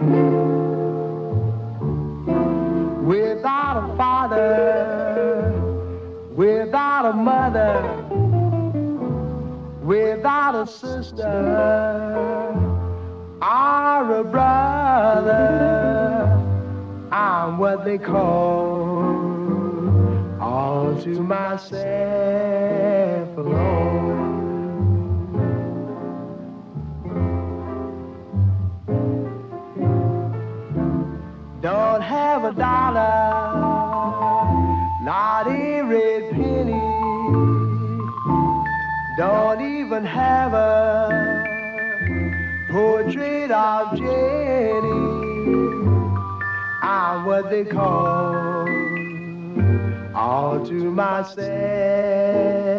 Without a father, without a mother, without a sister or a brother, I'm what they call all to myself alone. Don't have a dollar, not a red penny. Don't even have a portrait of Jenny. I'm what they call all to myself